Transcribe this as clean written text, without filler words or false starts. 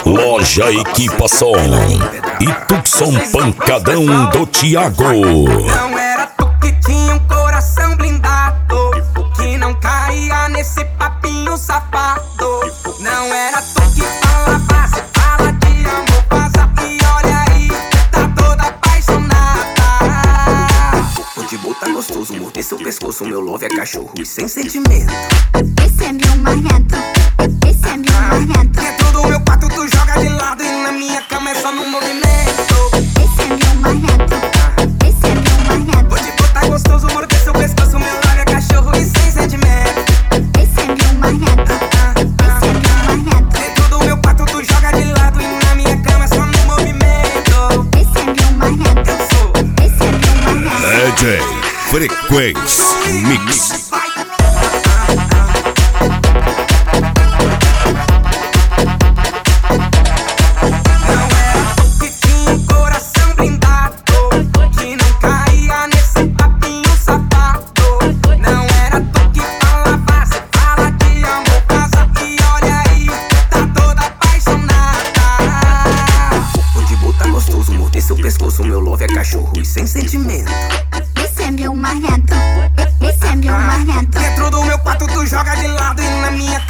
Loja Equipação e Tucson Pancadão do Thiago. Não era tu que tinha um coração blindado, que não caía nesse papinho safado. Não era tu que falava, se fala de amor, passa e olha aí, tá toda apaixonada. O de boa tá gostoso, morder seu pescoço, meu love é cachorro e sem sentimento. Esse é meu marrento, esse é meu marrento. Dentro do meu quarto tu joga de lado e na minha cama é só no movimento. Esse é meu marrento, esse é meu marrento. O de boa tá gostoso, morder seu pescoço, meu love é cachorro e sem sentimento. Esse é meu marrento, esse é meu marrento. Dentro do meu quarto tu joga de lado e na minha cama é só no movimento. Esse é meu marrento, Eu sou esse é meu marrento. DJ Frequência Mix. Seu pescoço, meu love é cachorro e sem sentimento. Esse é meu marrento, esse é meu marrento. Dentro do meu quarto tu joga de lado e na minha